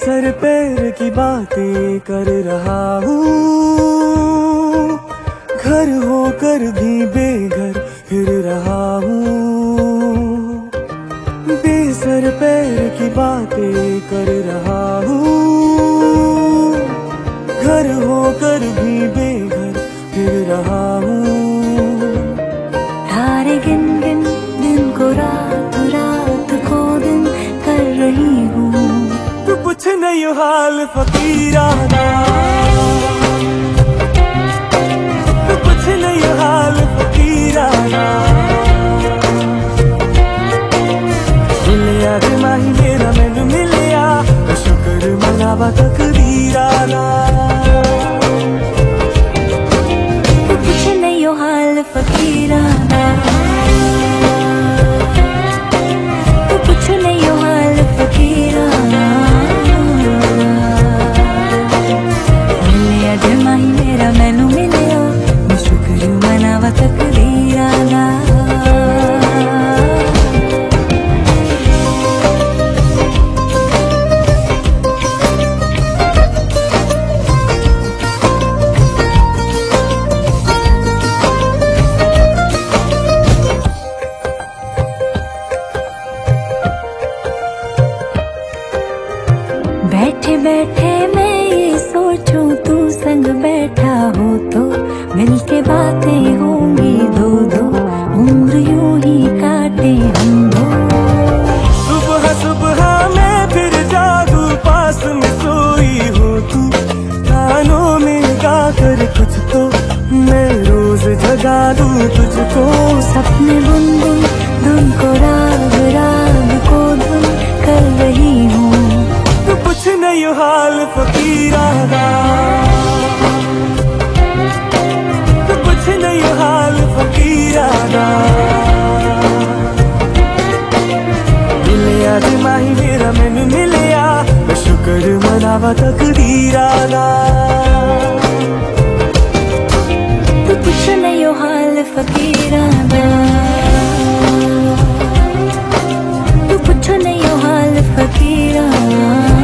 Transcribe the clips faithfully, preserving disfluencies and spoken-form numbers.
Sir पैर की बातें कर रहा हूँ, घर होकर भी बेघर फिर रहा हूँ। बेसर पैर की बातें कर रहा हूँ, घर होकर भी बेघर फिर रहा हूँ। तारे गिन गिन दिन को रात, रात को दिन कर रही हूँ। तू पूछ नहीं हाल फकीराना, तू पूछ नहीं हाल फकीराना। मिलिया रे माही मेरा मैनू मिलिया, शुक्र मनावा तकदीराना। तू पूछ नहीं हाल फकीराना, तू पूछ नहीं हाल फकीराना। मिलिया जे माही मेरा मैनू मिलिया, शुक्र मनावा तकदीराना। बैठे बैठे मैं ये सोचूं, तू संग बैठा हो तो मिलके बातें होंगी दो दो, उम्र यूं ही काटे हम दो। सुबह सुबह मैं फिर जागू, पास में सोई हो तू, कानों में गा कर कुछ तो मैं रोज जगा दूं तुझको। सपने बुन बुन धुन को राग, राग को धुन कर रही हूँ। तू पूछ नहीं हाल फकीराना, तू पूछ नहीं हाल फकीराना। मिलिया रे माही मेरा मैनू मिलिया, शुक्र मनावा तकदीराना। तू पूछ नहीं हाल फकीराना, तू पूछ नहीं हाल फकीराना।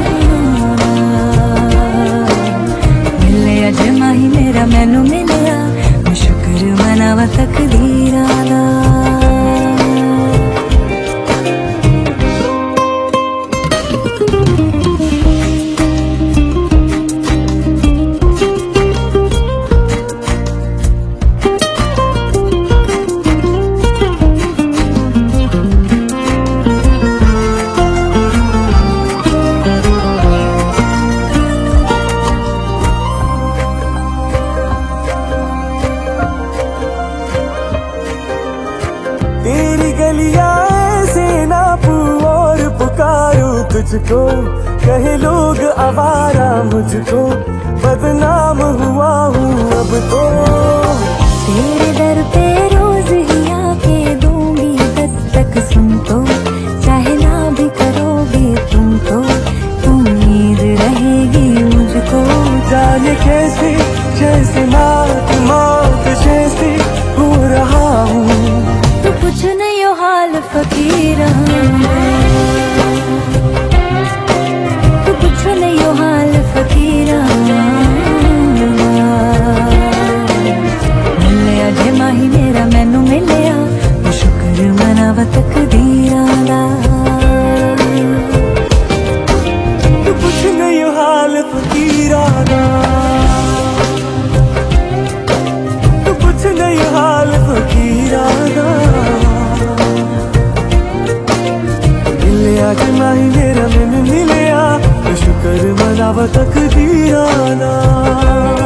मिलिया जे माही मेरा मैनू मिलिया, शुक्र मनावा तकदीराना। तेरी गलियां ऐसे नापू और पुकारूं तुझको, कहे लोग आवारा मुझको, बदनाम हुआ हूँ अब तो। तेरे दर पे रोज ही आके दूंगी दस्तक, सुन तो चाहे ना भी करोगे तुम तो, उम्मीद रहेगी मुझको। जाने कैसे जैसे मौत मौत जैसे हो रहा हूँ। तू पूछ नहीं हाल फकीराना, तू पूछ नहीं हाल फकीराना। मिलिया जे माही मेरा मैनू मिलिया, शुक्र मनावा तकदीराना। तू पूछ नहीं हाल फकीराना, तू पूछ नहीं हाल फकीराना। मिलिया जे माही मेरा मैनू मिलिया, शुक्र मनावा तकदीराना।